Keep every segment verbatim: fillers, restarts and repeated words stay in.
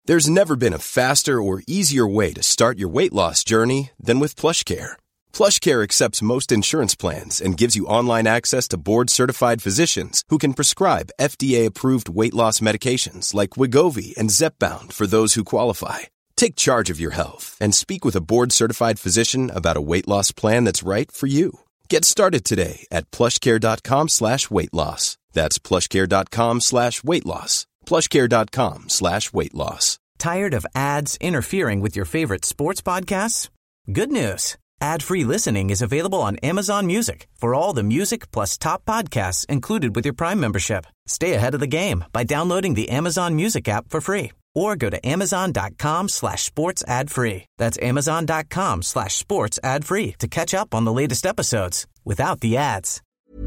There's never been a faster or easier way to start your weight loss journey than with PlushCare. PlushCare accepts most insurance plans and gives you online access to board-certified physicians who can prescribe F D A-approved weight loss medications like Wegovy and Zepbound for those who qualify. Take charge of your health and speak with a board-certified physician about a weight loss plan that's right for you. Get started today at plushcare.com slash weight loss. That's plushcare.com slash weight loss. plushcare.com slash weight loss. Tired of ads interfering with your favorite sports podcasts? Good news. Ad-free listening is available on Amazon Music for all the music plus top podcasts included with your Prime membership. Stay ahead of the game by downloading the Amazon Music app for free or go to amazon.com slash sports ad free. That's amazon.com slash sports ad free to catch up on the latest episodes without the ads.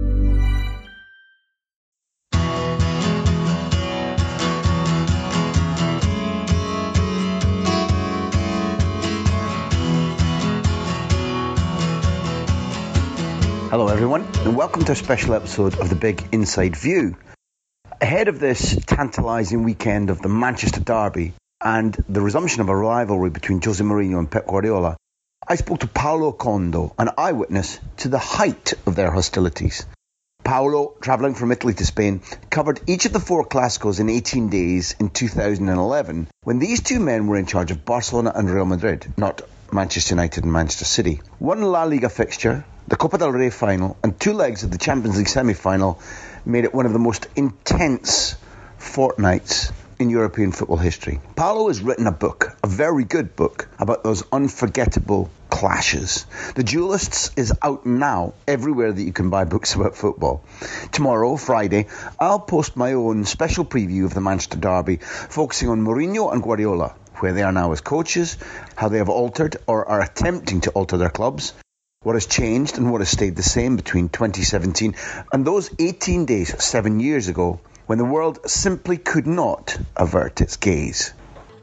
Hello everyone, and welcome to a special episode of The Big Inside View. Ahead of this tantalising weekend of the Manchester Derby and the resumption of a rivalry between Jose Mourinho and Pep Guardiola, I spoke to Paolo Condo, an eyewitness to the height of their hostilities. Paolo, travelling from Italy to Spain, covered each of the four Clásicos in eighteen days in two thousand eleven, when these two men were in charge of Barcelona and Real Madrid, not Manchester United and Manchester City. One La Liga fixture, the Copa del Rey final, and two legs of the Champions League semi-final made it one of the most intense fortnights in European football history. Paolo has written a book, a very good book, about those unforgettable clashes. The Duelists is out now everywhere that you can buy books about football. Tomorrow, Friday, I'll post my own special preview of the Manchester Derby, focusing on Mourinho and Guardiola, where they are now as coaches, how they have altered or are attempting to alter their clubs, what has changed and what has stayed the same between twenty seventeen and those eighteen days, seven years ago, when the world simply could not avert its gaze.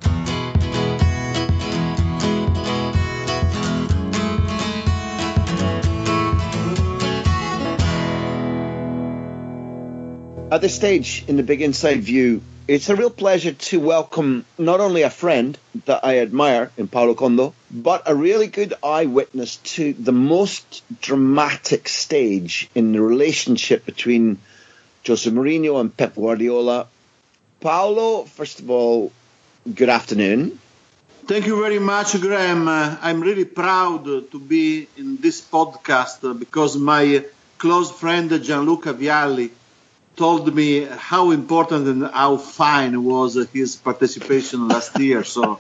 At this stage in the Big Inside View, it's a real pleasure to welcome not only a friend that I admire in Paolo Condo, but a really good eyewitness to the most dramatic stage in the relationship between Jose Mourinho and Pep Guardiola. Paolo, first of all, good afternoon. Thank you very much, Graham. Uh, I'm really proud to be in this podcast uh, because my close friend Gianluca Vialli told me how important and how fine was his participation last year. So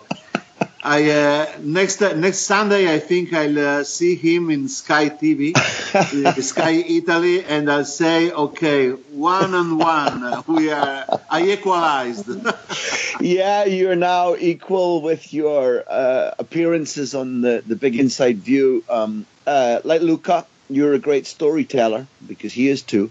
I uh, next uh, next Sunday, I think I'll uh, see him in Sky T V, Sky Italy, and I'll say, okay, one on one, we are, I equalized. Yeah, you're now equal with your uh, appearances on the, the Big Inside View. Um, uh, like Luca, you're a great storyteller, because he is too.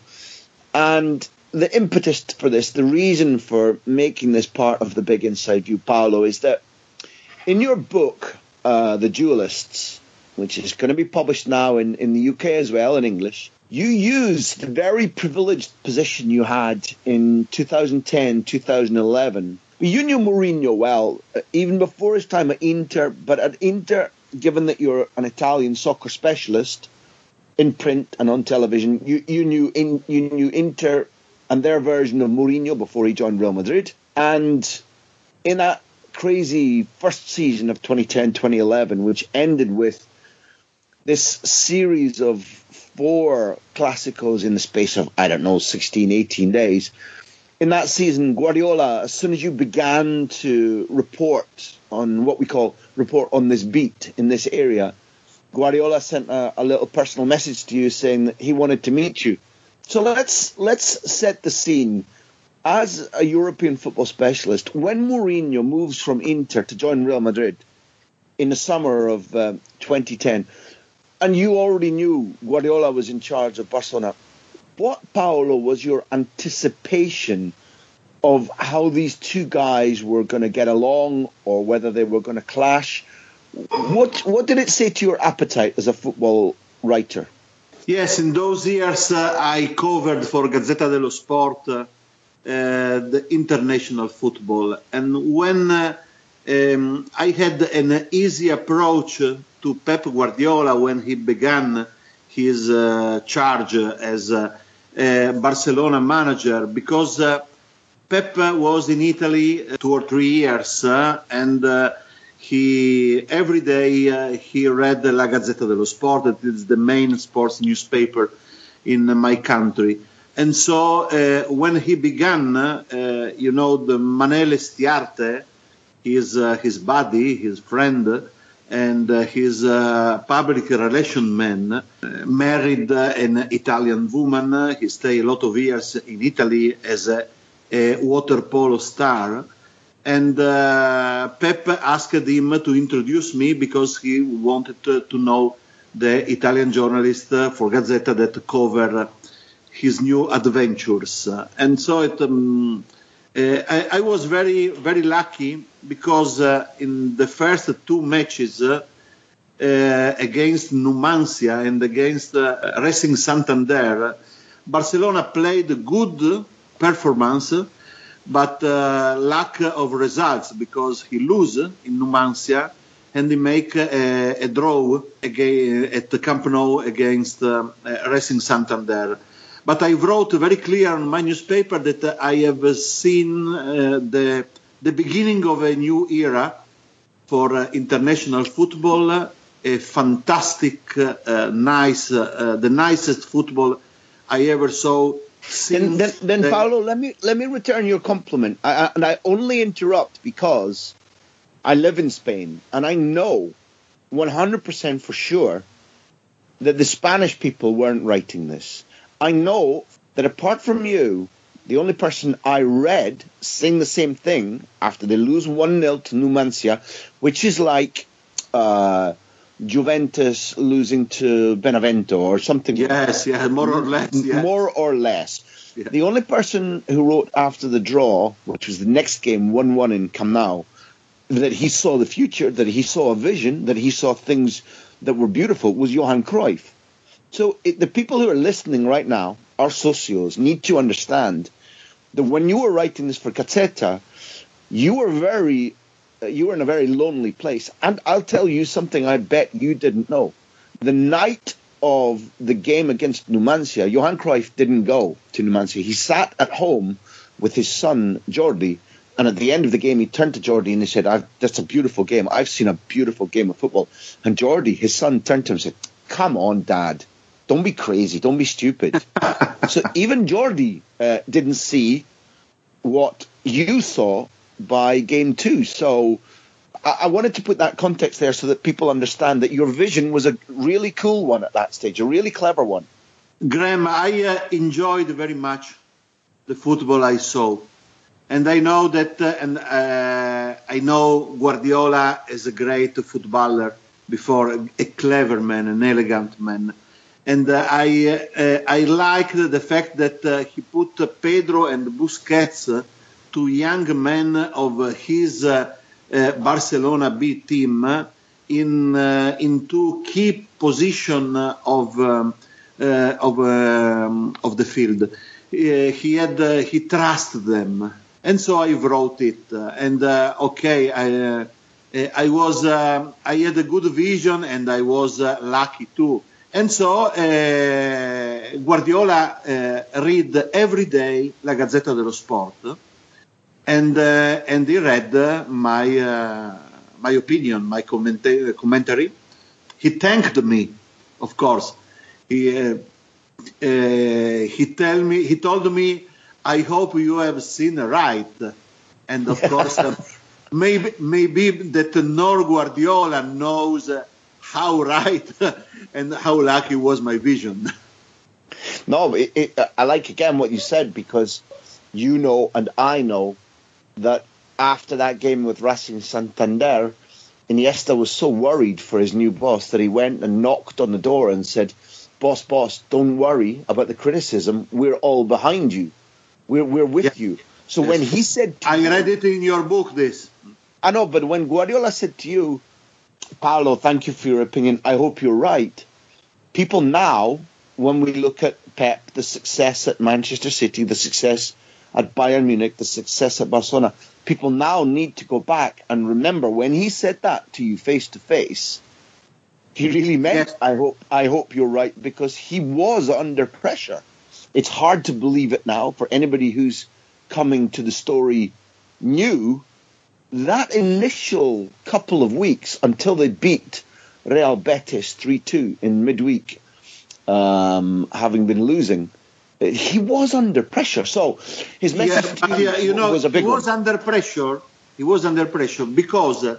And the impetus for this, the reason for making this part of the Big Inside View, Paolo, is that in your book, uh, The Duelists, which is going to be published now in, in the U K as well, in English, you use the very privileged position you had in two thousand ten, two thousand eleven. You knew Mourinho well, even before his time at Inter, but at Inter, given that you're an Italian soccer specialist in print and on television, you, you knew in, you knew Inter and their version of Mourinho before he joined Real Madrid. And in that crazy first season of twenty ten, twenty eleven, which ended with this series of four Clásicos in the space of, I don't know, sixteen, eighteen days. In that season, Guardiola, as soon as you began to report on what we call report on this beat in this area, Guardiola sent a, a little personal message to you saying that he wanted to meet you. So let's let's set the scene. As a European football specialist, when Mourinho moves from Inter to join Real Madrid in the summer of uh, twenty ten, and you already knew Guardiola was in charge of Barcelona, what, Paolo, was your anticipation of how these two guys were going to get along or whether they were going to clash? What what did it say to your appetite as a football writer? Yes, in those years uh, I covered for Gazzetta dello Sport uh, uh, the international football. And when uh, um, I had an easy approach to Pep Guardiola when he began his uh, charge as a, a Barcelona manager, because uh, Pep was in Italy two or three years, uh, and uh, he every day uh, he read La Gazzetta dello Sport, that is the main sports newspaper in my country. And so uh, when he began, uh, you know, the Manele Stiarte, his, uh, his buddy, his friend, and uh, his uh, public relation man, uh, married uh, an Italian woman. He stayed a lot of years in Italy as a, a water polo star. And uh, Pep asked him to introduce me because he wanted to, to know the Italian journalist uh, for Gazzetta that cover his new adventures. Uh, and so it, um, uh, I, I was very, very lucky because uh, in the first two matches uh, uh, against Numancia and against uh, Racing Santander, Barcelona played a good performance, but uh, lack of results, because he lose in Numancia and he make a, a draw again at the Camp Nou against uh, Racing Santander. But I wrote very clear on my newspaper that uh, I have seen uh, the the beginning of a new era for uh, international football, uh, a fantastic, uh, uh, nice, uh, the nicest football I ever saw. Then, then, then the, Paolo, let me let me return your compliment, I, I, and I only interrupt because I live in Spain, and I know one hundred percent for sure that the Spanish people weren't writing this. I know that apart from you, the only person I read saying the same thing after they lose one nil to Numancia, which is like uh, Juventus losing to Benevento or something. Yes, yeah, more or less. Yes. More or less. Yeah. The only person who wrote after the draw, which was the next game, one one in Camp Nou, that he saw the future, that he saw a vision, that he saw things that were beautiful, was Johan Cruyff. So it, the people who are listening right now, our socios, need to understand that when you were writing this for Gazzetta, you were very, uh, you were in a very lonely place. And I'll tell you something I bet you didn't know. The night of the game against Numancia, Johan Cruyff didn't go to Numancia. He sat at home with his son, Jordi, and at the end of the game, he turned to Jordi and he said, I've, that's a beautiful game. I've seen a beautiful game of football. And Jordi, his son, turned to him and said, come on, Dad. Don't be crazy. Don't be stupid. So even Jordi uh, didn't see what you saw by game two. So I-, I wanted to put that context there so that people understand that your vision was a really cool one at that stage, a really clever one. Graham, I uh, enjoyed very much the football I saw. And I know that, uh, and uh, I know Guardiola is a great footballer before, a, a clever man, an elegant man. And uh, I uh, I liked the fact that uh, he put uh, Pedro and Busquets, uh, two young men of uh, his uh, uh, Barcelona B team, uh, in uh, into key position of um, uh, of um, of the field. Uh, he had uh, he trusted them, and so I wrote it. Uh, and uh, okay, I uh, I was uh, I had a good vision, and I was uh, lucky too. And so uh, Guardiola uh, read every day La Gazzetta dello Sport, and uh, and he read uh, my uh, my opinion, my commenta- commentary. He thanked me, of course. He uh, uh, he tell me he told me, I hope you have seen right, and of course uh, maybe maybe that nor Guardiola knows. Uh, How right and how lucky was my vision. No, it, it, I like again what you said, because you know and I know that after that game with Racing Santander, Iniesta was so worried for his new boss that he went and knocked on the door and said, boss, boss, don't worry about the criticism. We're all behind you. We're, we're with yeah. you. So yes. when he said... To I you, read it in your book, this. I know, but when Guardiola said to you, Paolo, thank you for your opinion, I hope you're right. People now, when we look at Pep, the success at Manchester City, the success at Bayern Munich, the success at Barcelona. People now need to go back and remember when he said that to you face to face, he really meant, yes. I hope I hope you're right, because he was under pressure. It's hard to believe it now for anybody who's coming to the story new. That initial couple of weeks until they beat Real Betis three two in midweek, um, having been losing, he was under pressure. So his message yes, to you, yeah, you know, was a big he was one. under pressure. He was under pressure because uh,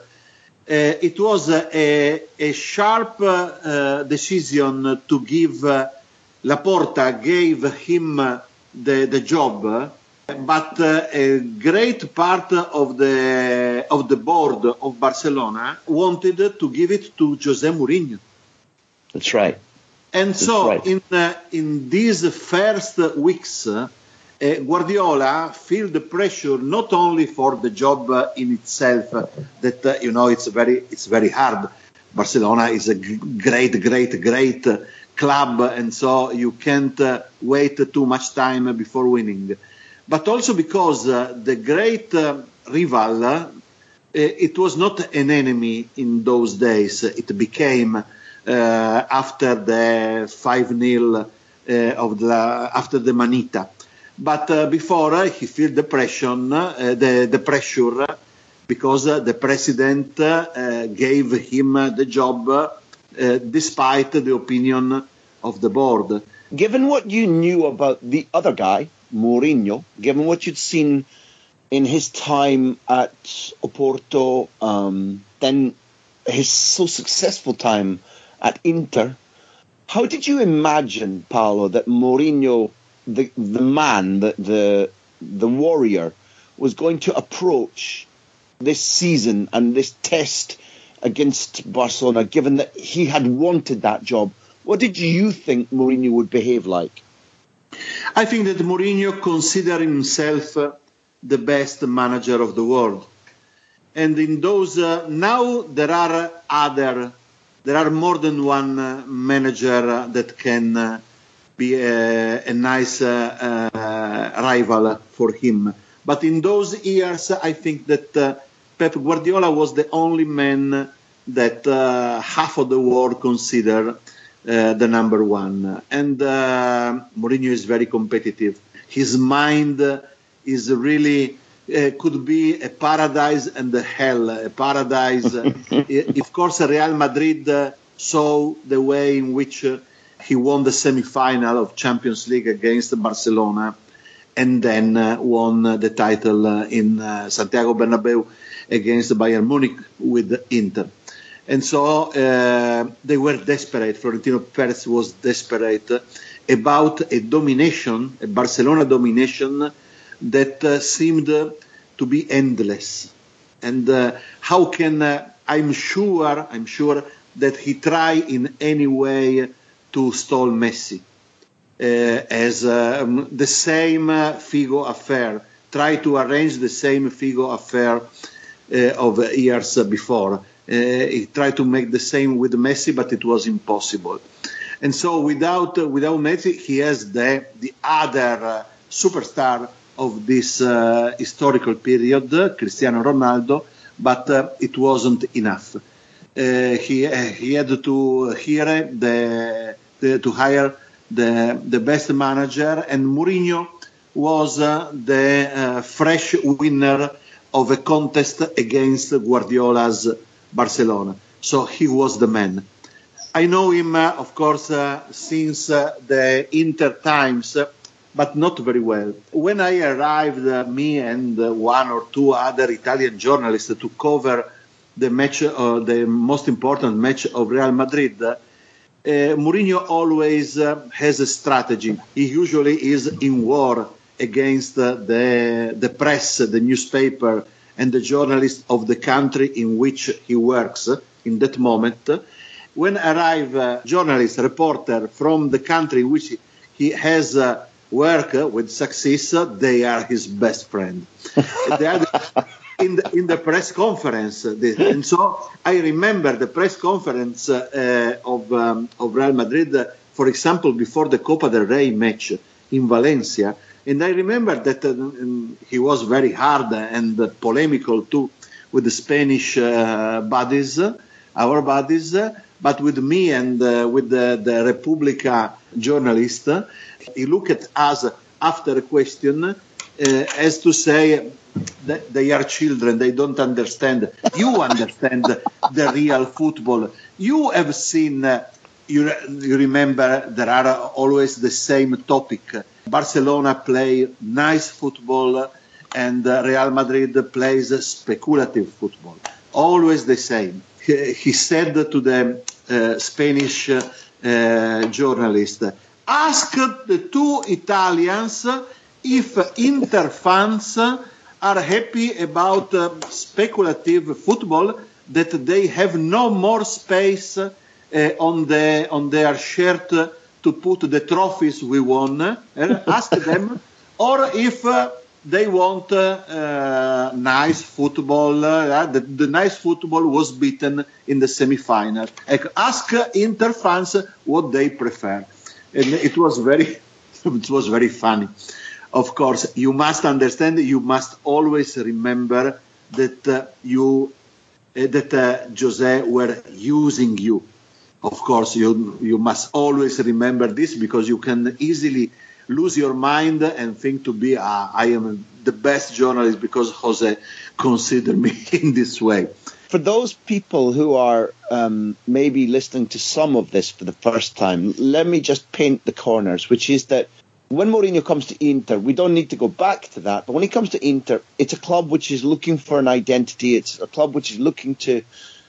it was a, a sharp uh, decision to give. Uh, Laporta gave him uh, the the job, uh, but uh, a great part of the of the board of Barcelona wanted to give it to Jose Mourinho. That's right. And That's so right. in uh, in these first weeks, uh, Guardiola feel the pressure not only for the job uh, in itself, uh, that uh, you know it's very it's very hard. Barcelona is a g- great, great, great uh, club, and so you can't uh, wait too much time before winning. But also because uh, the great uh, rival, uh, it was not an enemy in those days. It became uh, after the five nil uh, of the after the Manita. But uh, before uh, he felt the pressure, uh, the the pressure, uh, because uh, the president uh, gave him uh, the job, uh, despite the opinion of the board. Given what you knew about the other guy, Mourinho, given what you'd seen in his time at Oporto, um, then his so successful time at Inter, how did you imagine, Paolo, that Mourinho, the the man, the the, the warrior, was going to approach this season and this test against Barcelona, given that he had wanted that job? What did you think Mourinho would behave like? I think that Mourinho considered himself uh, the best manager of the world. And in those, uh, now there are other, there are more than one uh, manager uh, that can uh, be a, a nice uh, uh, rival for him. But in those years, I think that uh, Pep Guardiola was the only man that uh, half of the world consider uh, the number one. And uh, Mourinho is very competitive. His mind is really, uh, could be a paradise and a hell. A paradise, uh, of course, Real Madrid uh, saw the way in which uh, he won the semi-final of Champions League against Barcelona, and then uh, won uh, the title uh, in uh, Santiago Bernabeu against Bayern Munich with Inter. And so uh, they were desperate. Florentino Perez was desperate about a domination, a Barcelona domination that uh, seemed uh, to be endless. And uh, how can, uh, I'm sure, I'm sure that he tried in any way to stall Messi. Uh, as uh, the same uh, Figo affair, try to arrange the same Figo affair uh, of years before. Uh, he tried to make the same with Messi, but it was impossible. And so without uh, without Messi, he has the, the other uh, superstar of this uh, historical period, uh, Cristiano Ronaldo, but uh, it wasn't enough. Uh, he, uh, he had to hire the, the to hire the the best manager, and Mourinho was uh, the uh, fresh winner of a contest against Guardiola's Barcelona. So he was the man. I know him, uh, of course, uh, since uh, the Inter times, uh, but not very well. When I arrived, uh, me and uh, one or two other Italian journalists to cover the match, uh, the most important match of Real Madrid, uh, Uh, Mourinho always uh, has a strategy. He usually is in war against uh, the the press, the newspaper, and the journalists of the country in which he works uh, in that moment. When arrive a journalist, reporter from the country in which he has uh, worked uh, with success, uh, they are his best friend. They are the, in the, in the press conference, uh, the, and so I remember the press conference uh, uh, of um, of Real Madrid, uh, for example, before the Copa del Rey match in Valencia. And I remember that uh, um, he was very hard and uh, polemical too with the Spanish uh, buddies, uh, our buddies, uh, but with me and uh, with the, the Repubblica journalist, uh, he looked at us after a question uh, as to say that they are children, they don't understand. You understand the real football. You have seen, uh, you, you remember, there are always the same topic. Barcelona play nice football and uh, Real Madrid plays speculative football. Always the same. He, he said to the uh, Spanish uh, uh, journalist, ask the two Italians if Inter fans are happy about uh, speculative football, that they have no more space uh, on, the, on their shirt uh, to put the trophies we won. Uh, ask them. Or if uh, they want uh, uh, nice football, uh, the, the nice football was beaten in the semi-final. Ask uh, Inter fans what they prefer. And it was very, it was very funny. Of course, you must understand, you must always remember that uh, you, uh, that uh, José were using you. Of course, you, you must always remember this, because you can easily lose your mind and think to be, ah, I am the best journalist because José considered me in this way. For those people who are um, maybe listening to some of this for the first time, let me just paint the corners, which is that when Mourinho comes to Inter, we don't need to go back to that, but when he comes to Inter, it's a club which is looking for an identity. It's a club which is looking to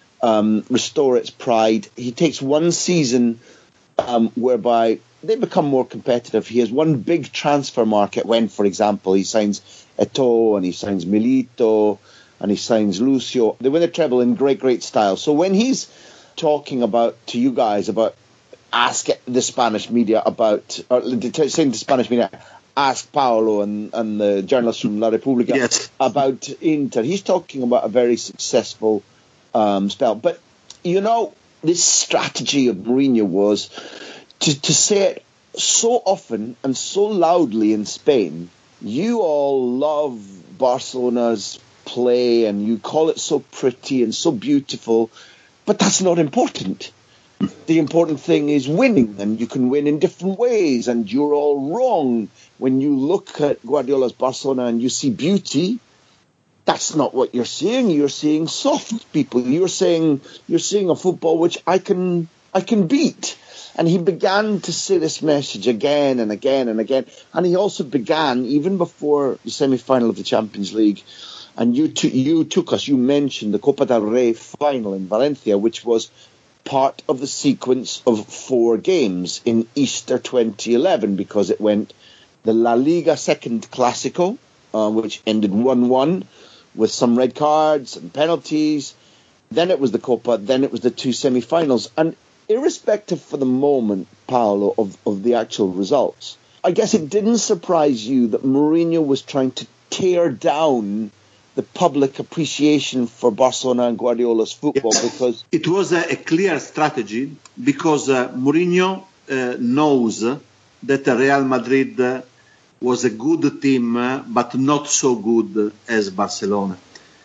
um, restore its pride. He takes one season um, whereby they become more competitive. He has one big transfer market when, for example, he signs Eto'o and he signs Milito and he signs Lucio. They win the treble in great, great style. So when he's talking about to you guys about ask the Spanish media about, or saying to Spanish media, ask Paolo and, and the journalists from La Repubblica yes. about Inter. He's talking about a very successful um, spell. But, you know, this strategy of Mourinho was to, to say it so often and so loudly in Spain. You all love Barcelona's play and you call it so pretty and so beautiful, but that's not important. The important thing is winning, and you can win in different ways, and you're all wrong. When you look at Guardiola's Barcelona and you see beauty, that's not what you're seeing. You're seeing soft people. You're saying you're seeing a football which I can I can beat. And he began to say this message again and again and again. And he also began, even before the semi-final of the Champions League, and you, t- you took us, you mentioned the Copa del Rey final in Valencia, which was part of the sequence of four games in Easter twenty eleven, because it went the La Liga second Clásico, uh, which ended one one with some red cards and penalties. Then it was the Copa, then it was the two semi-finals. And irrespective for the moment, Paolo, of, of the actual results, I guess it didn't surprise you that Mourinho was trying to tear down the public appreciation for Barcelona and Guardiola's football, yes. because it was a, a clear strategy, because uh, Mourinho uh, knows that Real Madrid uh, was a good team, uh, but not so good as Barcelona.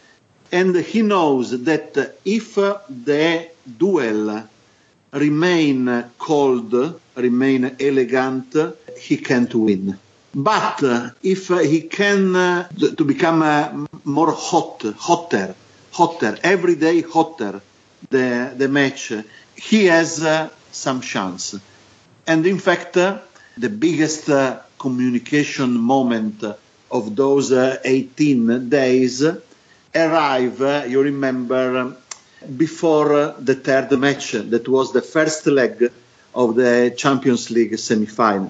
And he knows that uh, if uh, the duel remain cold, remain elegant, he can't win. But uh, if uh, he can uh, to become uh, more hot, hotter, hotter, every day hotter, the the match, he has uh, some chance. And in fact, uh, the biggest uh, communication moment of those uh, eighteen days arrive, uh, you remember, um, before uh, the third match. That was the first leg of the Champions League semi-final.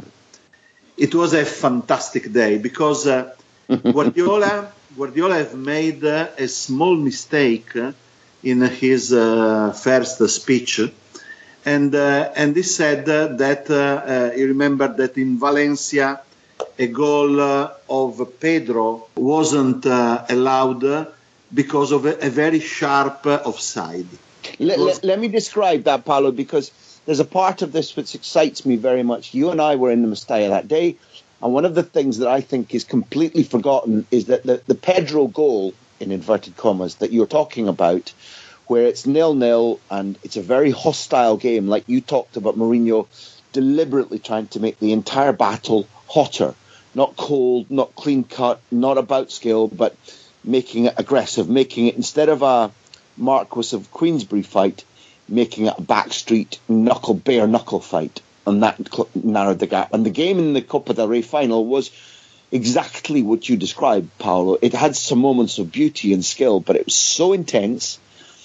It was a fantastic day, because uh, Guardiola Guardiola have made uh, a small mistake uh, in his uh, first speech, and uh, and he said uh, that uh, uh, he remembered that in Valencia a goal uh, of Pedro wasn't uh, allowed uh, because of a, a very sharp uh, offside. Let, was... let, let me describe that, Paolo, because there's a part of this which excites me very much. You and I were in the Mestalla that day, And one of the things that I think is completely forgotten is that the, the Pedro goal, in inverted commas, that you're talking about, where it's nil-nil and it's a very hostile game, like you talked about Mourinho deliberately trying to make the entire battle hotter, not cold, not clean-cut, not about skill, but making it aggressive, making it, instead of a Marquis of Queensberry fight, making it a backstreet knuckle, bare knuckle fight. And that cl- narrowed the gap. And the game in the Copa del Rey final was exactly what you described, Paolo. It had some moments of beauty and skill, but it was so intense.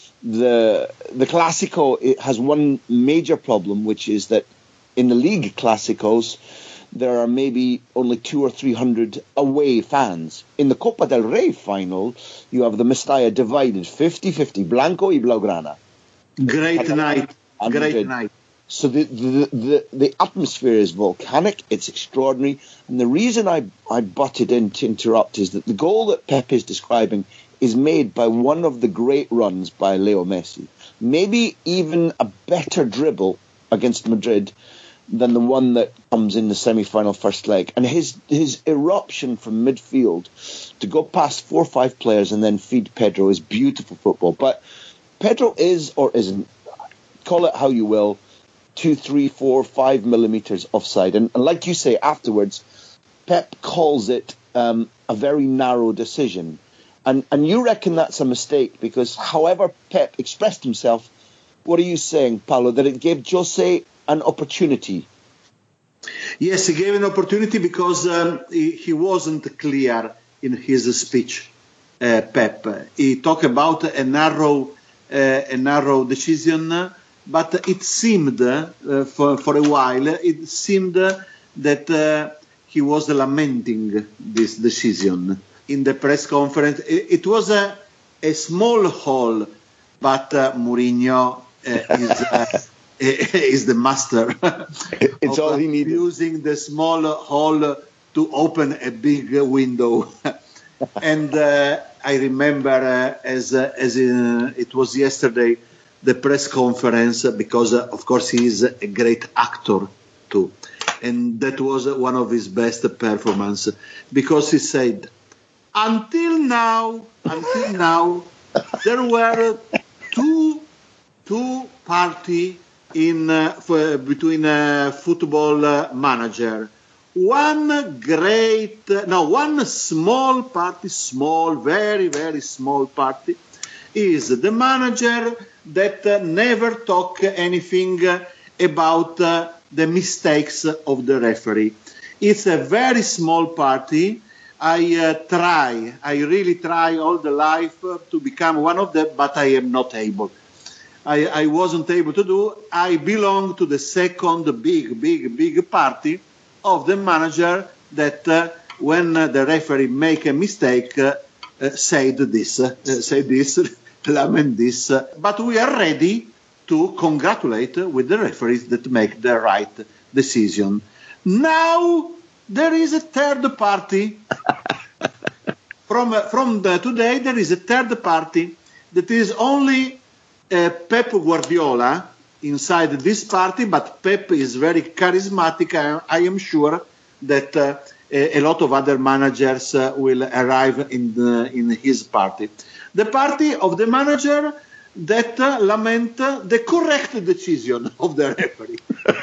The the Clásico, it has one major problem, which is that in the league Clásicos, there are maybe only two or three hundred away fans. In the Copa del Rey final, you have the Mestalla divided fifty-fifty, Blanco y Blaugrana. Great night. Great night. So the, the the the atmosphere is volcanic. It's extraordinary. And the reason I, I butted in to interrupt is that the goal that Pep is describing is made by one of the great runs by Leo Messi. Maybe even a better dribble against Madrid than the one that comes in the semi-final first leg. And his his eruption from midfield to go past four or five players and then feed Pedro is beautiful football. But Pedro is or isn't, call it how you will, two, three, four, five millimeters offside. And, and like you say, afterwards, Pep calls it um, a very narrow decision. And and you reckon that's a mistake because however Pep expressed himself, what are you saying, Paolo, that it gave Jose an opportunity? Yes, he gave an opportunity because um, he, he wasn't clear in his speech, uh, Pep. He talked about a narrow, uh, a narrow decision, but it seemed, uh, for, for a while, it seemed that uh, he was lamenting this decision. In the press conference, it, it was a, a small hole, but uh, Mourinho uh, is, uh, is the master. It's all he needed. Using the small hole to open a big window. And uh, I remember, uh, as uh, as uh, it was yesterday, the press conference, because uh, of course he is a great actor too, and that was uh, one of his best performances, because he said, until now, until now, there were two two parties in uh, for, between a football uh, manager. One great, uh, no, one small party, small, very, very small party, is the manager that uh, never talk anything uh, about uh, the mistakes of the referee. It's a very small party. I uh, try, I really try all the life uh, to become one of them, but I am not able. I, I wasn't able to do. I belong to the second big, big, big party of the manager that uh, when uh, the referee make a mistake, uh, uh, said this, uh, say this, lament this. Uh, but we are ready to congratulate with the referees that make the right decision. Now there is a third party. from uh, from the, today there is a third party that is only uh, Pep Guardiola inside this party, but Pep is very charismatic. I, I am sure that uh, a, a lot of other managers uh, will arrive in the, in his party. The party of the manager that uh, lament uh, the correct decision of the referee.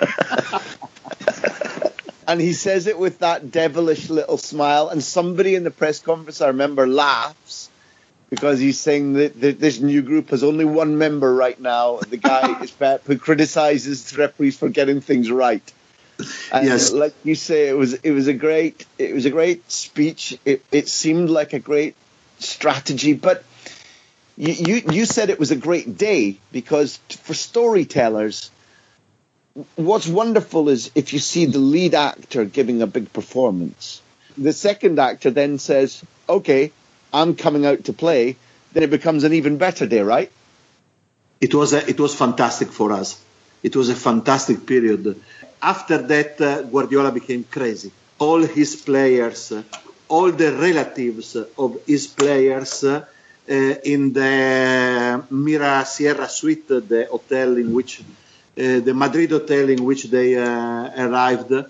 And he says it with that devilish little smile. And somebody in the press conference, I remember, laughs because he's saying that, that this new group has only one member right now. The guy is Pep, who criticizes referees for getting things right. And yes, like you say, it was it was a great it was a great speech. It it seemed like a great strategy, but you you, you said it was a great day because for storytellers, what's wonderful is if you see the lead actor giving a big performance, the second actor then says, "Okay, I'm coming out to play," then it becomes an even better day, right? It was a, it was fantastic for us. It was a fantastic period. After that, uh, Guardiola became crazy. All his players, uh, all the relatives of his players uh, uh, in the Mira Sierra Suite, the hotel in which, uh, the Madrid hotel in which they uh, arrived, uh,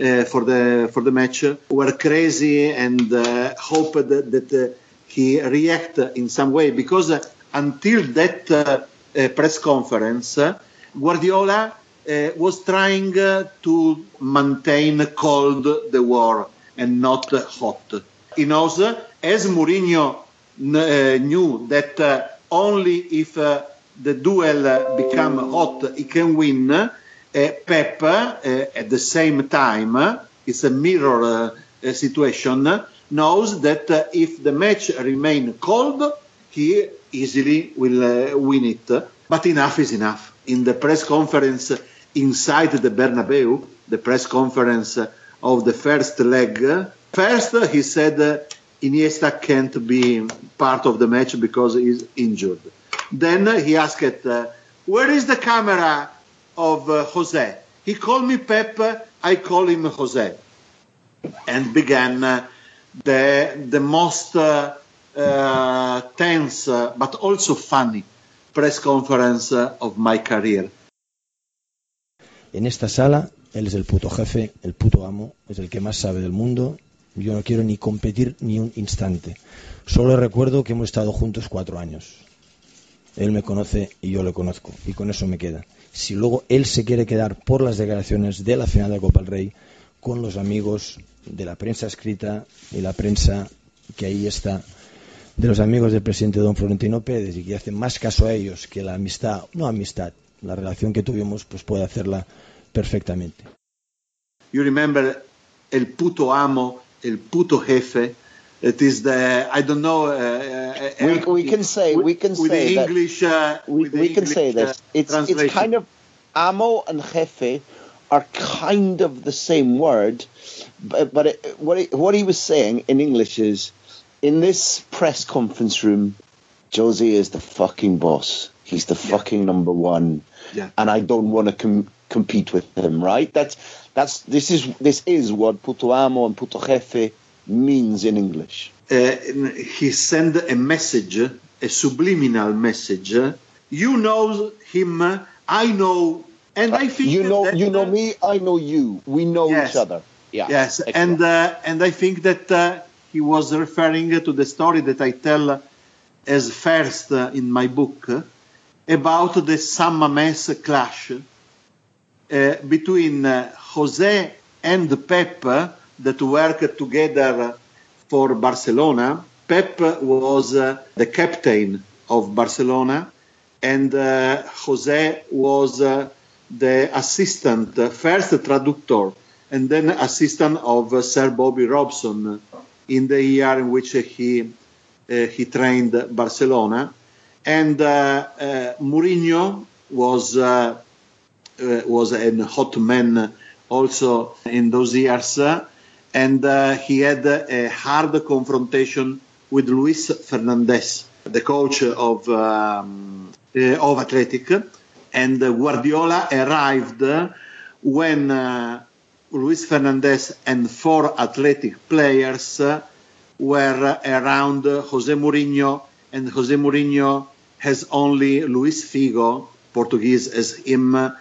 uh, for the for the match were crazy and uh, hoped that, that uh, he react in some way, because uh, until that uh, uh, press conference, uh, Guardiola uh, was trying uh, to maintain cold the war and not uh, hot. He knows, uh, as Mourinho n- uh, knew that uh, only if uh, the duel uh, become hot, he can win. Uh, Pep, uh, at the same time, uh, it's a mirror uh, uh, situation, uh, knows that uh, if the match remain cold, he easily will uh, win it. But enough is enough. In the press conference inside the Bernabeu, the press conference of the first leg, uh, first uh, he said uh, Iniesta can't be part of the match because he's injured. Then uh, he asked, uh, where is the camera of uh, Jose? He called me Pep, I call him Jose. And began uh, the, the most uh, uh, tense uh, but also funny press conference uh, of my career. En esta sala, él es el puto jefe, el puto amo, es el que más sabe del mundo. Yo no quiero ni competir ni un instante. Solo recuerdo que hemos estado juntos cuatro años. Él me conoce y yo le conozco, y con eso me queda. Si luego él se quiere quedar por las declaraciones de la final de Copa del Rey con los amigos de la prensa escrita y la prensa que ahí está, de los amigos del presidente don Florentino Pérez, y que hacen más caso a ellos que la amistad, no amistad, la relación que tuvimos, pues puede hacerla perfectamente. You remember el puto amo, el puto jefe. It is the, I don't know. Uh, we, we can say with, we can with say the that English, uh, we, with the we can English, say this. Uh, it's it's kind of amo and jefe are kind of the same word, but but it, what he, what he was saying in English is, in this press conference room, Jose is the fucking boss. He's the yeah. fucking number one, yeah. and I don't want to com- compete with him. Right? That's that's this is this is what puto amo and puto jefe means in English. Uh, he sent a message, a subliminal message. You know him, I know, and I think you know that, you know me, I know you. We know yes, each other. Yeah. Yes, excellent. and uh, and I think that uh, he was referring to the story that I tell as first uh, in my book uh, about the San Mamés clash uh, between uh, Jose and Pep that worked together for Barcelona. Pep was uh, the captain of Barcelona, and uh, Jose was uh, the assistant, uh, first traductor, and then assistant of uh, Sir Bobby Robson in the year in which he uh, he trained Barcelona. And uh, uh, Mourinho was uh, uh, was a hot man also in those years, uh, and uh, he had a hard confrontation with Luis Fernandez, the coach of um, uh, of Athletic, and uh, Guardiola arrived when uh, Luis Fernandez and four Athletic players uh, were around Jose Mourinho, and Jose Mourinho has only Luis Figo, Portuguese as him, uh,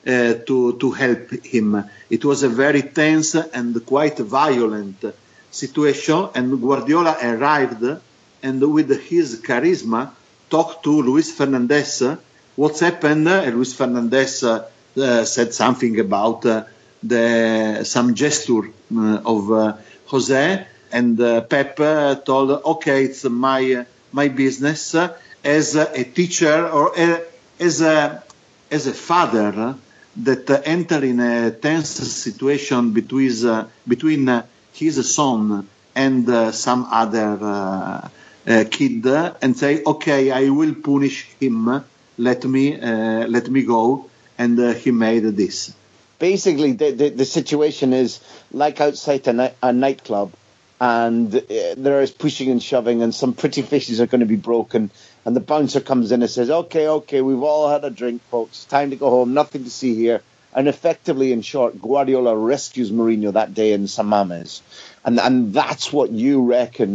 to to help him. It was a very tense and quite violent situation, and Guardiola arrived and with his charisma talked to Luis Fernandez. What's happened? Uh, Luis Fernandez uh, uh, said something about uh, the some gesture uh, of uh, Jose, and uh, Pep uh, told, okay, it's my uh, my business uh, as a teacher or a, as a as a father uh, that uh, enter in a tense situation between uh, between uh, his son and uh, some other uh, uh, kid, uh, and say, okay, I will punish him. Let me uh, let me go, and uh, he made this. Basically, the, the the situation is like outside a, ni- a nightclub, and uh, there is pushing and shoving, and some pretty faces are going to be broken, and the bouncer comes in and says, "Okay, okay, we've all had a drink, folks. Time to go home. Nothing to see here." And effectively, in short, Guardiola rescues Mourinho that day in San Mamés, and and that's what you reckon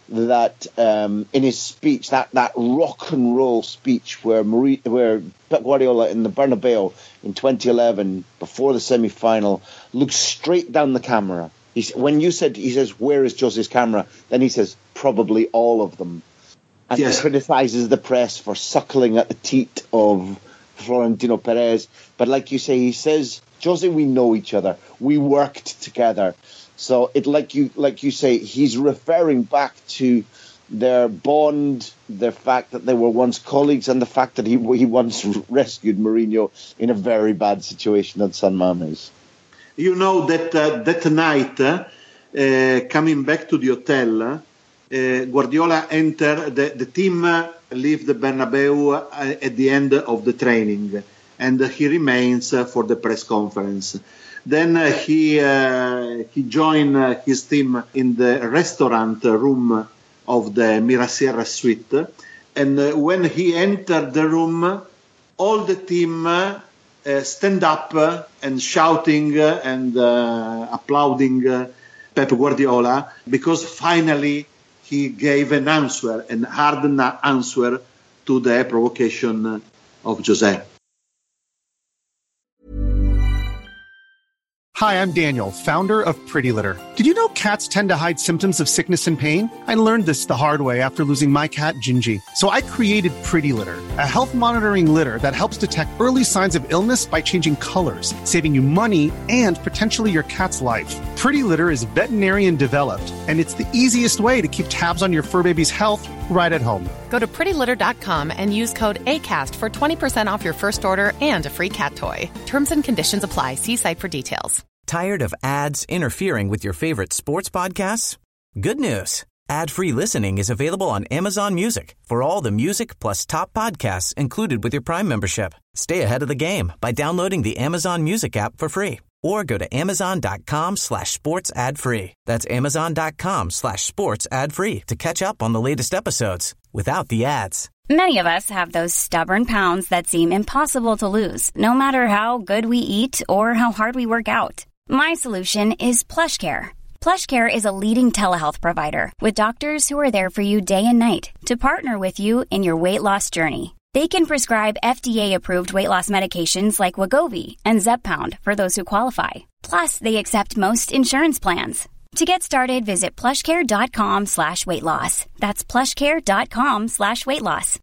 that um, in his speech, that, that rock and roll speech where Marie, where Pep Guardiola in the Bernabeu in twenty eleven, before the semi-final, looked straight down the camera. He's, when you said, he says, where is Jose's camera? Then he says, probably all of them. And yes. He criticises the press for suckling at the teat of Florentino Perez. But like you say, he says, Jose, we know each other. We worked together. So it, like you like you say, he's referring back to their bond, the fact that they were once colleagues, and the fact that he he once rescued Mourinho in a very bad situation at San Mamés. You know that uh, that night, uh, uh, coming back to the hotel, uh, Guardiola entered, the, the team uh, leave the Bernabeu uh, at the end of the training, and uh, he remains uh, for the press conference. Then uh, he uh, he joined uh, his team in the restaurant room of the Mirasierra suite. And uh, when he entered the room, all the team uh, uh, stand up uh, and shouting uh, and uh, applauding uh, Pep Guardiola, because finally he gave an answer, an hard answer to the provocation of Jose. Hi, I'm Daniel, founder of Pretty Litter. Did you know cats tend to hide symptoms of sickness and pain? I learned this the hard way after losing my cat, Gingy. So I created Pretty Litter, a health monitoring litter that helps detect early signs of illness by changing colors, saving you money and potentially your cat's life. Pretty Litter is veterinarian developed, and it's the easiest way to keep tabs on your fur baby's health right at home. Go to pretty litter dot com and use code ACAST for twenty percent off your first order and a free cat toy. Terms and conditions apply. See site for details. Tired of ads interfering with your favorite sports podcasts? Good news. Ad-free listening is available on Amazon Music for all the music plus top podcasts included with your Prime membership. Stay ahead of the game by downloading the Amazon Music app for free or go to amazon.com slash sports ad free. That's amazon.com slash sports ad free to catch up on the latest episodes without the ads. Many of us have those stubborn pounds that seem impossible to lose, no matter how good we eat or how hard we work out. My solution is PlushCare. PlushCare is a leading telehealth provider with doctors who are there for you day and night to partner with you in your weight loss journey. They can prescribe F D A-approved weight loss medications like Wegovy and Zepbound for those who qualify. Plus, they accept most insurance plans. To get started, visit plushcare.com slash weight loss. That's plushcare.com slash weight loss.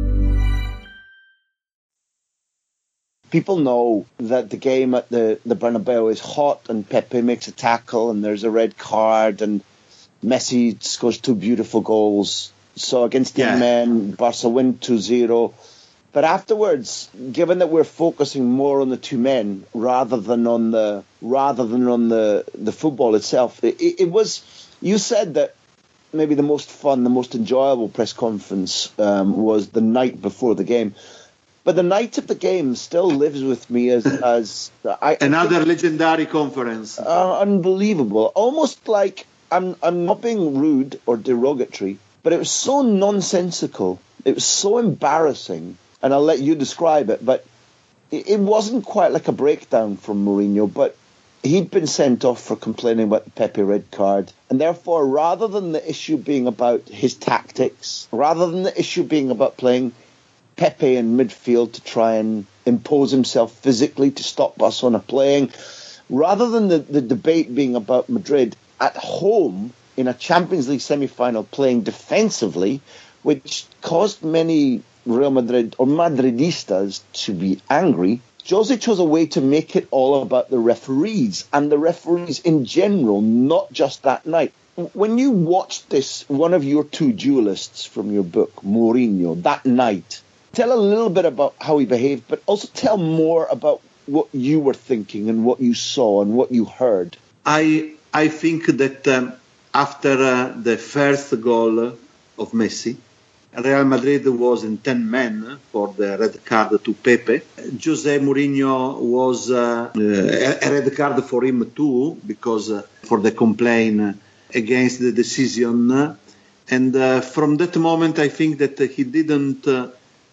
People know that the game at the, the Bernabeu is hot and Pepe makes a tackle and there's a red card and Messi scores two beautiful goals. So against the yeah. men, Barca win two zero. But afterwards, given that we're focusing more on the two men rather than on the rather than on the, the football itself, it, it was, you said that maybe the most fun, the most enjoyable press conference um, was the night before the game. But the night of the game still lives with me as as I, another I think, legendary conference. Uh, unbelievable, almost like I'm I'm not being rude or derogatory, but it was so nonsensical. It was so embarrassing, and I'll let you describe it. But it, it wasn't quite like a breakdown from Mourinho, but he'd been sent off for complaining about the Pepe red card, and therefore, rather than the issue being about his tactics, rather than the issue being about playing Pepe in midfield to try and impose himself physically to stop Barcelona playing, rather than the, the debate being about Madrid at home in a Champions League semi-final playing defensively, which caused many Real Madrid or Madridistas to be angry, Jose chose a way to make it all about the referees and the referees in general, not just that night. When you watched this, one of your two duelists from your book, Mourinho, that night, tell a little bit about how he behaved, but also tell more about what you were thinking and what you saw and what you heard. I I think that um, after uh, the first goal of Messi, Real Madrid was in ten men for the red card to Pepe. Jose Mourinho was uh, a red card for him too, because uh, for the complaint against the decision. And uh, from that moment, I think that he didn't uh,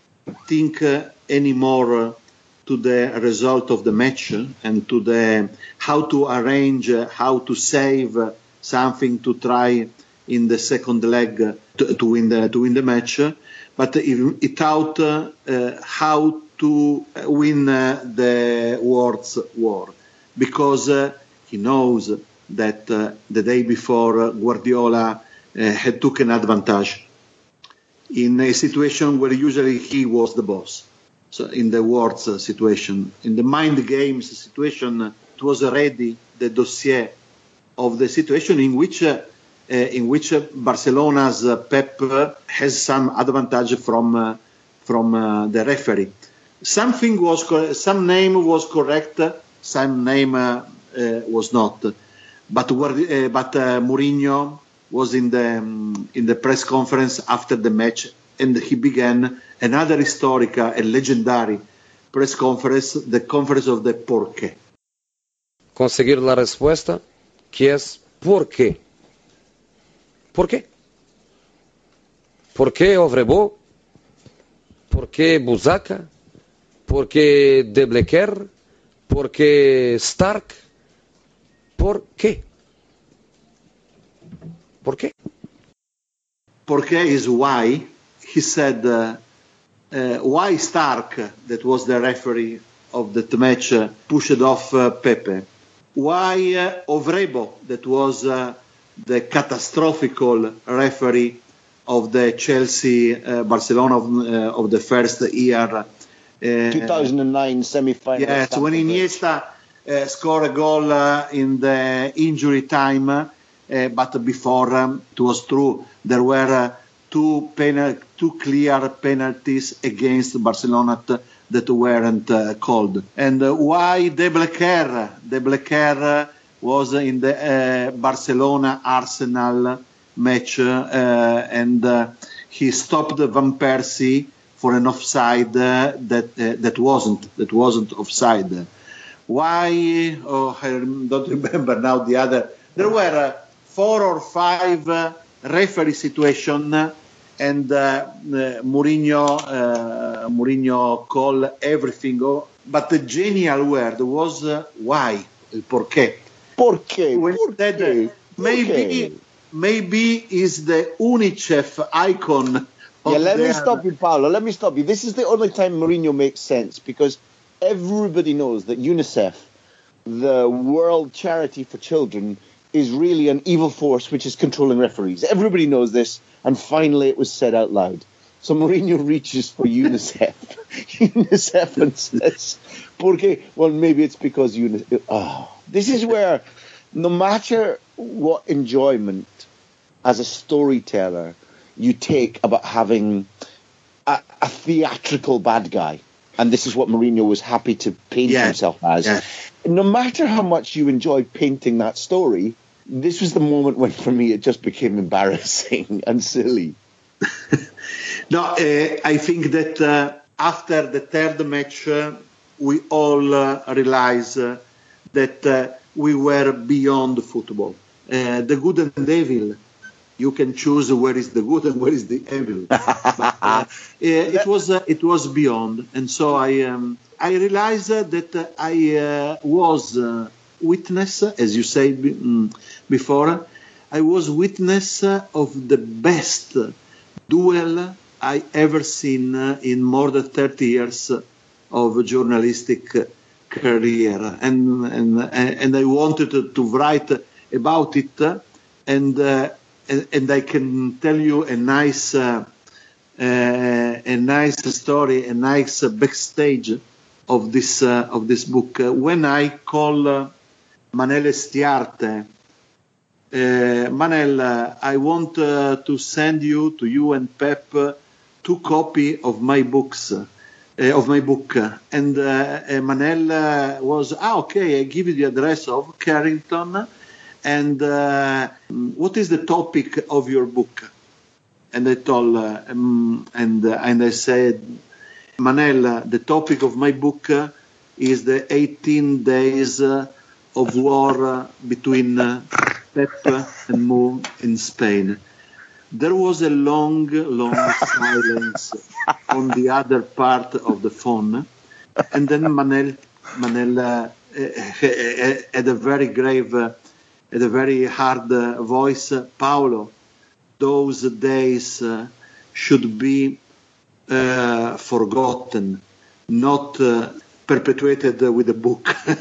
think uh, anymore uh, to the result of the match and to the how to arrange, uh, how to save uh, something to try in the second leg to, to win the to win the match, but it, it taught uh, uh, how to win uh, the world's war, because uh, he knows that uh, the day before uh, Guardiola uh, had taken advantage in a situation where usually he was the boss. So in the world's uh, situation, in the mind games situation, uh, it was already the dossier of the situation in which uh, uh, in which uh, Barcelona's uh, Pep uh, has some advantage from uh, from uh, the referee. Something was co- some name was correct, some name uh, uh, was not. But uh, but uh, Mourinho was in the um, in the press conference after the match, and he began another historical and legendary press conference, the conference of the por qué. Conseguir la respuesta, que es por qué. ¿Por qué? ¿Por qué Ovrebo? ¿Por qué Buzaca? ¿Por qué De Blecker? ¿Por qué Stark? ¿Por qué? ¿Por qué? ¿Por qué is why. He said, uh, uh, why Stark, that was the referee of that match, uh, pushed off uh, Pepe? Why uh, Ovrebo, that was uh, the catastrophical referee of the Chelsea uh, Barcelona of, uh, of the first year? Uh, two thousand nine semi-final. Yes, when Iniesta uh, scored a goal uh, in the injury time, uh, but before um, it was true, there were uh, two penal- two clear penalties against Barcelona t- that weren't uh, called. And uh, why De Blecker? De Blecker uh, was in the uh, Barcelona-Arsenal match, uh, and uh, he stopped Van Persie for an offside uh, that uh, that wasn't that wasn't offside. Why? Oh, I don't remember now the other. There were uh, four or five uh, referee situation, uh, and uh, uh, Mourinho uh, Mourinho called everything. Oh, but the genial word was uh, why, el porqué. Porqué. Instead, uh, maybe maybe is the UNICEF icon. Yeah, let me stop you, Paolo. Let me stop you. This is the only time Mourinho makes sense, because everybody knows that UNICEF, the World Charity for Children, is really an evil force which is controlling referees. Everybody knows this, and finally it was said out loud. So Mourinho reaches for UNICEF. UNICEF and says, "Porque?" Well, maybe it's because UNICEF. Oh, this is where, no matter what enjoyment as a storyteller you take about having a, a theatrical bad guy, and this is what Mourinho was happy to paint yeah. himself as. Yeah. No matter how much you enjoyed painting that story, this was the moment when, for me, it just became embarrassing and silly. No, uh, I think that uh, after the third match, uh, we all uh, realized uh, that uh, we were beyond football. Uh, the good and the evil. You can choose where is the good and where is the evil. But, uh, it was uh, it was beyond, and so I um, I realized uh, that uh, I uh, was uh, witness, as you said um, before, I was witness uh, of the best duel I ever seen uh, in more than thirty years of journalistic career, and and and I wanted to, to write about it, and. Uh, And I can tell you a nice, uh, uh, a nice story, a nice uh, backstage of this uh, of this book. Uh, when I call uh, Manel Estiarte, uh, Manel, uh, I want uh, to send you to you and Pep uh, two copy of my books, uh, of my book, and uh, uh, Manel uh, was ah okay. I give you the address of Carrington. And uh, what is the topic of your book? And I told, uh, um, and uh, and I said, Manel, uh, the topic of my book uh, is the eighteen days uh, of war uh, between uh, Pep and Mo in Spain. There was a long, long silence on the other part of the phone, and then Manel, Manel uh, had a very grave. Uh, At a very hard uh, voice, uh, Paolo, those days uh, should be uh, forgotten, not uh, perpetuated with a book.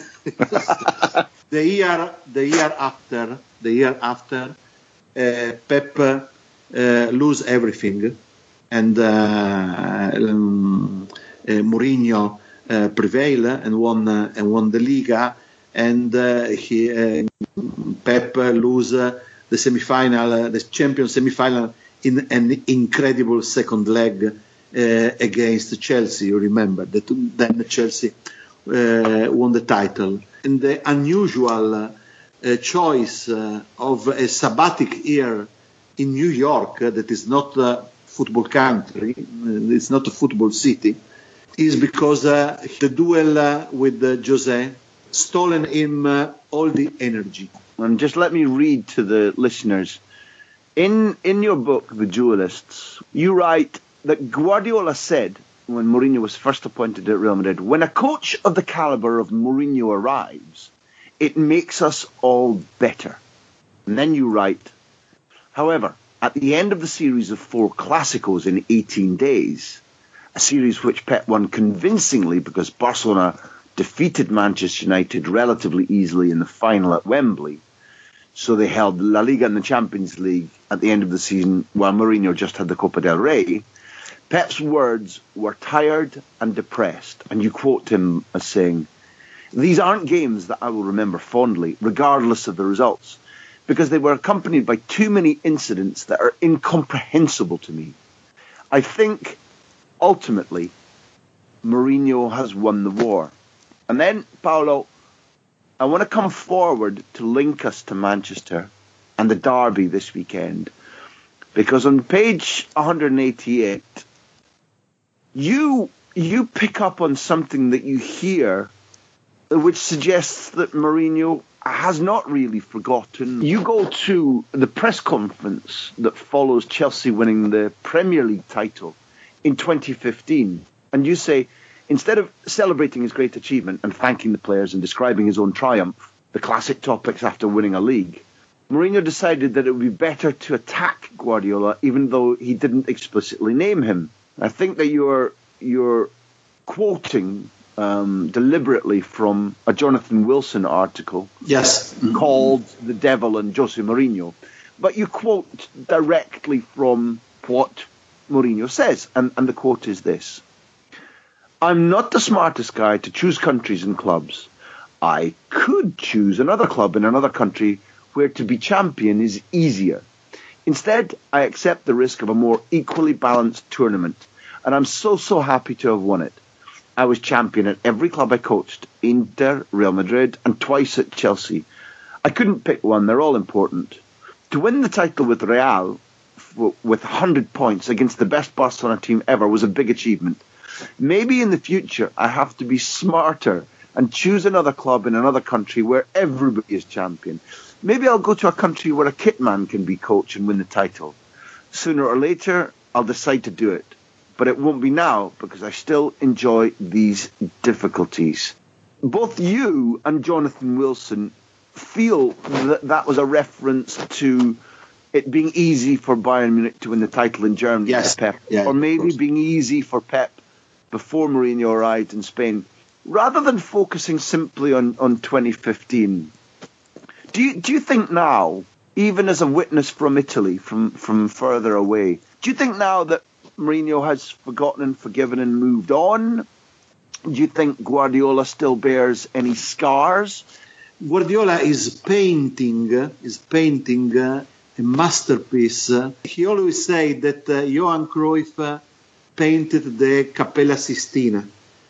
the year, the year after, the year after, uh, Pep uh, lose everything, and uh, um, uh, Mourinho uh, prevail and won uh, and won the Liga, and uh, he uh, Pep lose uh, the semi-final, uh, the Champions semi-final in an incredible second leg uh, against Chelsea. You remember that then Chelsea uh, won the title, and the unusual uh, uh, choice uh, of a sabbatic year in New York, uh, that is not a football country, uh, it's not a football city, is because uh, the duel uh, with uh, Jose stolen him uh, all the energy. And just let me read to the listeners. In in your book, The Duelists, you write that Guardiola said, when Mourinho was first appointed at Real Madrid, when a coach of the caliber of Mourinho arrives, it makes us all better. And then you write, however, at the end of the series of four Clásicos in eighteen days, a series which Pep won convincingly because Barcelona defeated Manchester United relatively easily in the final at Wembley, so they held La Liga and the Champions League at the end of the season while Mourinho just had the Copa del Rey, Pep's words were tired and depressed, and you quote him as saying, "These aren't games that I will remember fondly, regardless of the results, because they were accompanied by too many incidents that are incomprehensible to me. I think, ultimately, Mourinho has won the war." And then, Paolo, I want to come forward to link us to Manchester and the derby this weekend, because on page one eighty-eight, you you pick up on something that you hear which suggests that Mourinho has not really forgotten. You go to the press conference that follows Chelsea winning the Premier League title in twenty fifteen, and you say, instead of celebrating his great achievement and thanking the players and describing his own triumph, the classic topics after winning a league, Mourinho decided that it would be better to attack Guardiola even though he didn't explicitly name him. I think that you're you're quoting um, deliberately from a Jonathan Wilson article, yes, called "The Devil and Jose Mourinho," but you quote directly from what Mourinho says, and, and the quote is this: "I'm not the smartest guy to choose countries and clubs. I could choose another club in another country where to be champion is easier. Instead, I accept the risk of a more equally balanced tournament, and I'm so, so happy to have won it. I was champion at every club I coached, Inter, Real Madrid, and twice at Chelsea. I couldn't pick one, they're all important. To win the title with Real, with one hundred points against the best Barcelona team ever, was a big achievement. Maybe in the future I have to be smarter and choose another club in another country where everybody is champion. Maybe I'll go to a country where a kit man can be coach and win the title. Sooner or later, I'll decide to do it. But it won't be now because I still enjoy these difficulties." Both you and Jonathan Wilson feel that that was a reference to it being easy for Bayern Munich to win the title in Germany, yes, Pep, yeah, or maybe being easy for Pep before Mourinho arrived in Spain. Rather than focusing simply on, on twenty fifteen, do you, do you think now, even as a witness from Italy, from, from further away, do you think now that Mourinho has forgotten and forgiven and moved on? Do you think Guardiola still bears any scars? Guardiola is painting, is painting uh, a masterpiece. He always said that uh, Johan Cruyff uh, painted the Capella Sistina,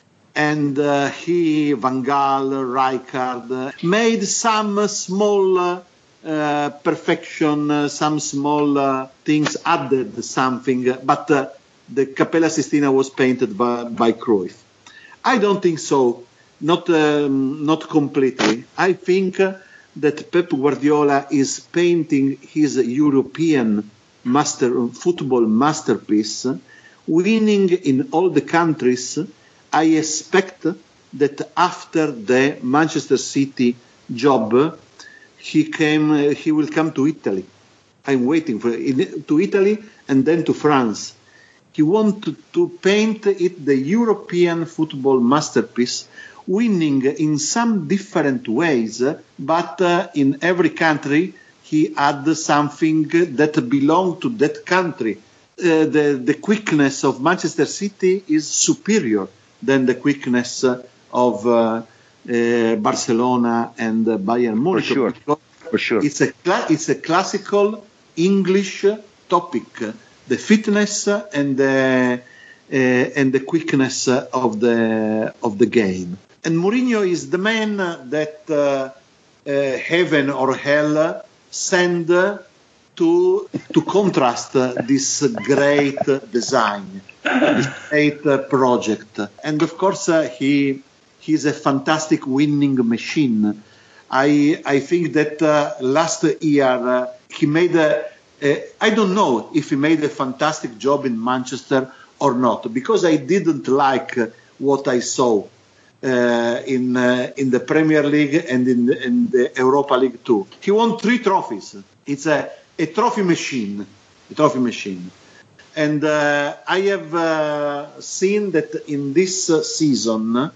and uh, he, Van Gaal, Rijkaard, uh, made some uh, small uh, uh, perfection, uh, some small uh, things, added something, uh, but uh, the Capella Sistina was painted by, by Cruyff. I don't think so, not um, not completely. I think uh, that Pep Guardiola is painting his European master football masterpiece, winning in all the countries. I expect that after the Manchester City job, he came. He will come to Italy, I'm waiting for it, to Italy and then to France. He wanted to paint it the European football masterpiece, winning in some different ways, but uh, in every country he had something that belonged to that country. Uh, the, the quickness of Manchester City is superior than the quickness uh, of uh, uh, Barcelona and uh, Bayern Munich. For sure. For sure. It's a, cla- it's a classical English topic. The fitness and the uh, and the quickness of the of the game. And Mourinho is the man that uh, uh, heaven or hell send to to contrast this great design, this great project. And of course, uh, he he's a fantastic winning machine. I I think that uh, last year uh, he made a. Uh, I don't know if he made a fantastic job in Manchester or not, because I didn't like uh, what I saw uh, in uh, in the Premier League and in the, in the Europa League too. He won three trophies. It's a, a trophy machine, a trophy machine. And uh, I have uh, seen that in this uh, season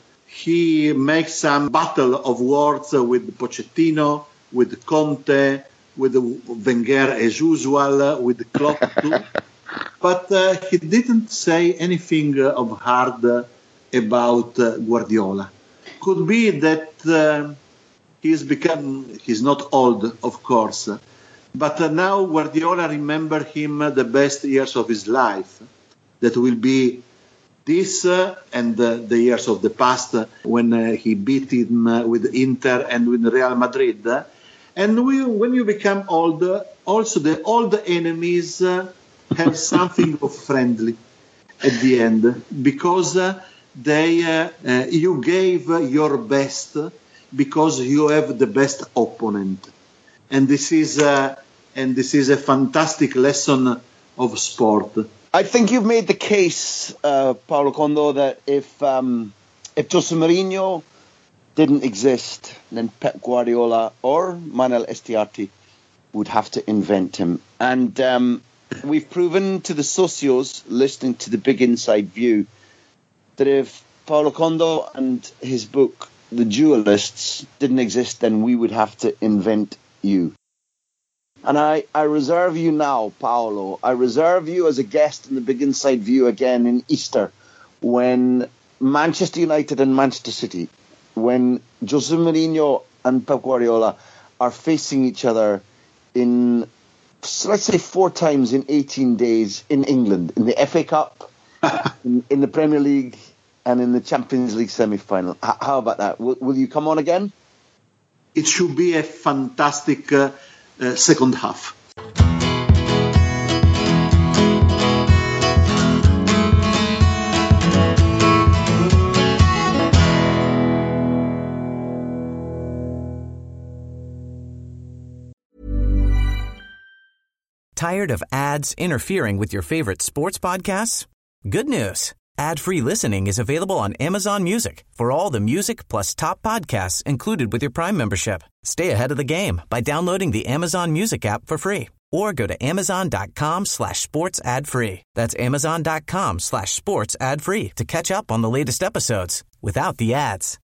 he makes some battle of words with Pochettino, with Conte, with Wenger as usual, with Klopp too. But uh, he didn't say anything of hard uh, about uh, Guardiola. Could be that uh, he's become, he's not old, of course, but uh, now Guardiola remember him uh, the best years of his life. That will be this uh, and uh, the years of the past uh, when uh, he beat him uh, with Inter and with Real Madrid. Uh, And we, when you become older, also the old enemies uh, have something of friendly at the end, because uh, they uh, uh, you gave your best because you have the best opponent, and this is uh, and this is a fantastic lesson of sport. I think you've made the case, uh, Paolo Condo, that if um, if Jose Mourinho didn't exist, then Pep Guardiola or Manuel Estiarte would have to invent him. And um, we've proven to the socios listening to the Big Inside View that if Paolo Condo and his book, The Duelists, didn't exist, then we would have to invent you. And I, I reserve you now, Paolo. I reserve you as a guest in the Big Inside View again in Easter, when Manchester United and Manchester City, when Jose Mourinho and Pep Guardiola are facing each other in, let's say, four times in eighteen days in England, in the F A Cup, in, in the Premier League, and in the Champions League semi-final. H- how about that? Will, will you come on again? It should be a fantastic uh, uh, second half. Tired of ads interfering with your favorite sports podcasts? Good news. Ad-free listening is available on Amazon Music for all the music plus top podcasts included with your Prime membership. Stay ahead of the game by downloading the Amazon Music app for free or go to amazon.com slash sports ad free. That's amazon.com slash sports ad free to catch up on the latest episodes without the ads.